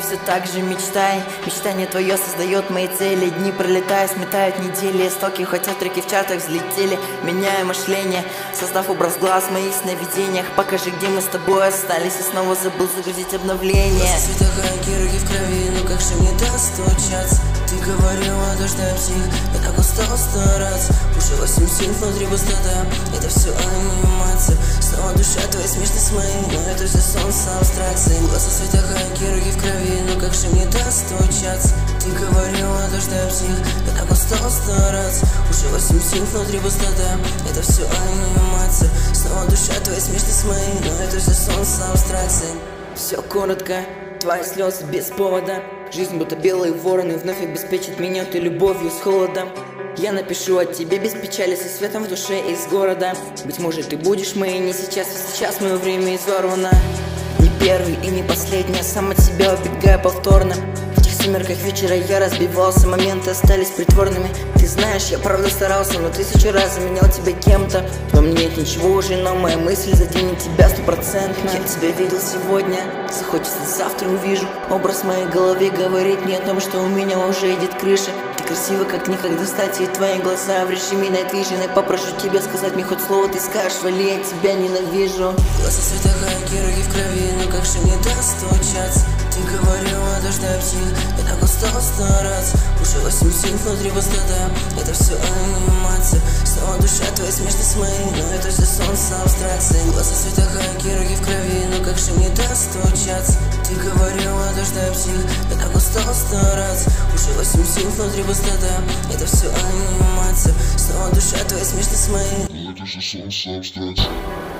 все так же мечтай. Мечтание твое создает мои цели. Дни пролетают, сметают недели. Стоки, хотя треки в чартах взлетели. Меняю мышление, создав образ глаз в моих сновидениях. Покажи, где мы с тобой остались. И снова забыл загрузить обновление. В цветах огоньки, руки в крови, ну как же мне достучаться? Ты говорила, то, что я псих, я так устал стараться. Уже 8 сил внутри пустота, это все анимация. Снова душа твоя смешна с моей, но это все сон с абстракцией. Глаза в цветах огоньки, руки в крови, ну как же мне достучаться? Ты говорила, то, что я псих, я так устал стараться. Уже 8 сил внутри пустота, это все анимация. Снова душа твоя смешна с моей, но это все сон с абстракцией. Все коротко, твои слезы без повода. Жизнь будто белые вороны вновь обеспечит меня ты любовью с холодом. Я напишу о тебе без печали, со светом в душе из города. Быть может, ты будешь моей не сейчас, а сейчас мое время изорвано. Не первый и не последний, а сам от себя убегаю повторно. В тех сумерках вечера я разбивался, моменты остались притворными. Ты знаешь, я правда старался, но 1000 раз заменял тебя кем-то. Но мне нет ничего уже, но моя мысль заденет тебя 100%. Я тебя видел сегодня, захочется завтра увижу. Образ в моей голове говорит мне о том, что у меня уже едет крыша. Ты красива как никогда, кстати, и твои глаза в режиме Night Vision. Я попрошу тебя сказать мне хоть слово, ты скажешь: вали, я тебя ненавижу. Глаза в цветах огоньки, руки в крови, ну как же мне достучаться? Ты говорила, то, что я псих, я так устал стараться. Уже 8 сил внутри пустота, это все анимация. Снова душа твоя смешна с моей, но это все сон с абстракцией. Глаза в цветах огоньки, руки в крови, ну как же мне достучаться? Ты говорила, то, что я псих, я так устал стараться. Уже 8 сил внутри пустота, это все анимация. Снова душа твоя смешна с моей, но это же сон с абстракцией.